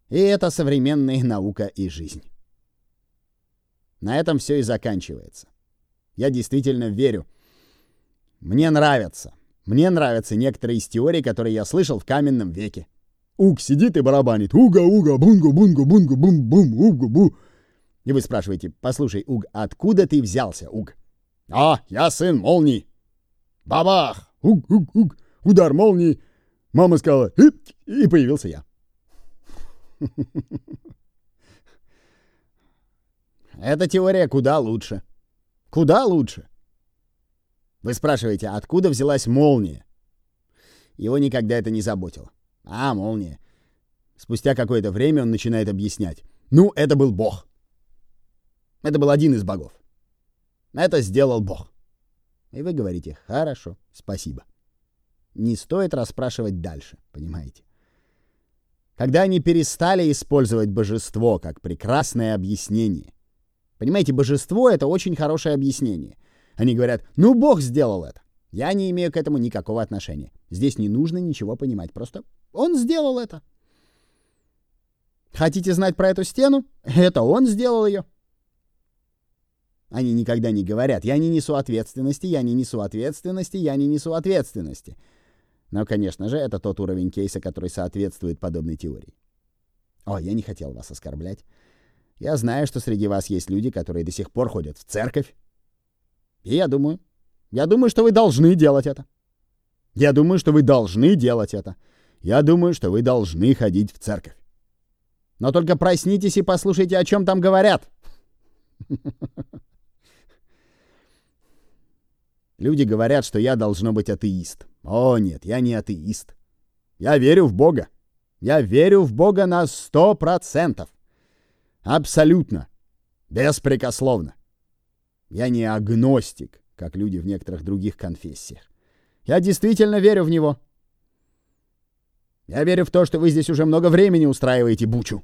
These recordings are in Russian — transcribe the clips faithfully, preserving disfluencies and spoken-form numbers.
И это современная наука и жизнь. На этом все и заканчивается. Я действительно верю. Мне нравятся. Мне нравятся некоторые из теорий, которые я слышал в каменном веке. Уг сидит и барабанит. Уга-уга, бунга-бунга-бунга-бум-бум, уга-бу. И вы спрашиваете: послушай, Уг, откуда ты взялся, Уг? А, я сын молнии. Бабах! Уг-уг-уг! Удар молнии. Мама сказала, и появился я. Эта теория куда лучше. Куда лучше. Вы спрашиваете, откуда взялась молния? Его никогда это не заботило. А, молния. Спустя какое-то время он начинает объяснять. Ну, это был Бог. Это был один из богов. Это сделал Бог. И вы говорите: хорошо, спасибо. Не стоит расспрашивать дальше, понимаете? Когда они перестали использовать божество как прекрасное объяснение. Понимаете, божество — это очень хорошее объяснение. Они говорят: ну, Бог сделал это. Я не имею к этому никакого отношения. Здесь не нужно ничего понимать. Просто он сделал это. Хотите знать про эту стену? Это он сделал ее. Они никогда не говорят: я не несу ответственности, я не несу ответственности, я не несу ответственности. Но, конечно же, это тот уровень кейса, который соответствует подобной теории. О, я не хотел вас оскорблять. Я знаю, что среди вас есть люди, которые до сих пор ходят в церковь. И я думаю, я думаю, что вы должны делать это. Я думаю, что вы должны делать это. Я думаю, что вы должны ходить в церковь. Но только проснитесь и послушайте, о чем там говорят. Люди говорят, что я должно быть атеист. О, нет, я не атеист. Я верю в Бога. Я верю в Бога на сто процентов. Абсолютно. Беспрекословно. Я не агностик, как люди в некоторых других конфессиях. Я действительно верю в Него. Я верю в то, что вы здесь уже много времени устраиваете бучу.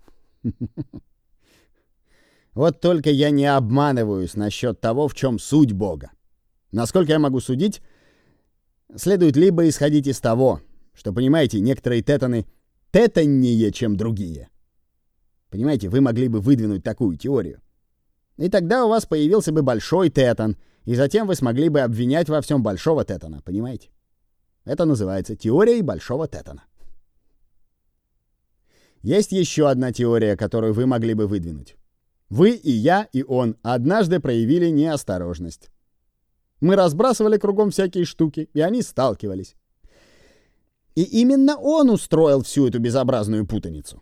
Вот только я не обманываюсь насчет того, в чем суть Бога. Насколько я могу судить, следует либо исходить из того, что, понимаете, некоторые тетаны тетаннее, чем другие. Понимаете, вы могли бы выдвинуть такую теорию. И тогда у вас появился бы большой тетан, и затем вы смогли бы обвинять во всем большого тетана, понимаете? Это называется теорией большого тетана. Есть еще одна теория, которую вы могли бы выдвинуть. Вы и я, и он однажды проявили неосторожность. Мы разбрасывали кругом всякие штуки, и они сталкивались. И именно он устроил всю эту безобразную путаницу.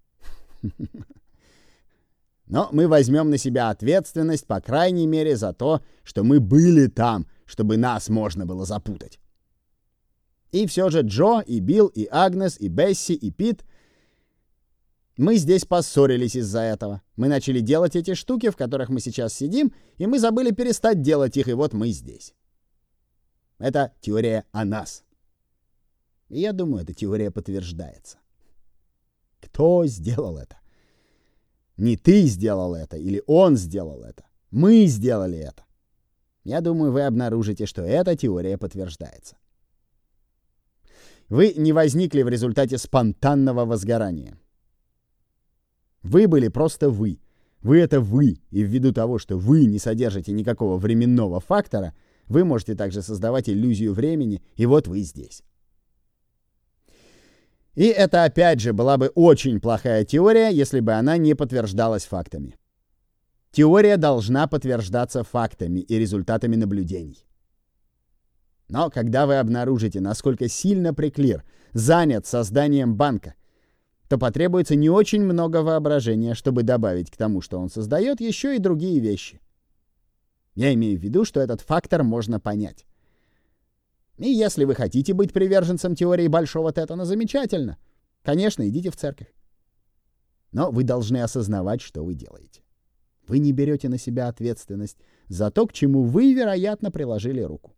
Но мы возьмем на себя ответственность, по крайней мере, за то, что мы были там, чтобы нас можно было запутать. И все же Джо, и Билл, и Агнес, и Бесси, и Пит, мы здесь поссорились из-за этого. Мы начали делать эти штуки, в которых мы сейчас сидим, и мы забыли перестать делать их, и вот мы здесь. Это теория о нас. И я думаю, эта теория подтверждается. Кто сделал это? Не ты сделал это, или он сделал это. Мы сделали это. Я думаю, вы обнаружите, что эта теория подтверждается. Вы не возникли в результате спонтанного возгорания. Вы были просто вы. Вы — это вы, и ввиду того, что вы не содержите никакого временного фактора, вы можете также создавать иллюзию времени, и вот вы здесь. И это, опять же, была бы очень плохая теория, если бы она не подтверждалась фактами. Теория должна подтверждаться фактами и результатами наблюдений. Но когда вы обнаружите, насколько сильно Преклир занят созданием банка, то потребуется не очень много воображения, чтобы добавить к тому, что он создает, еще и другие вещи. Я имею в виду, что этот фактор можно понять. И если вы хотите быть приверженцем теории большого тетана, замечательно. Конечно, идите в церковь. Но вы должны осознавать, что вы делаете. Вы не берете на себя ответственность за то, к чему вы, вероятно, приложили руку.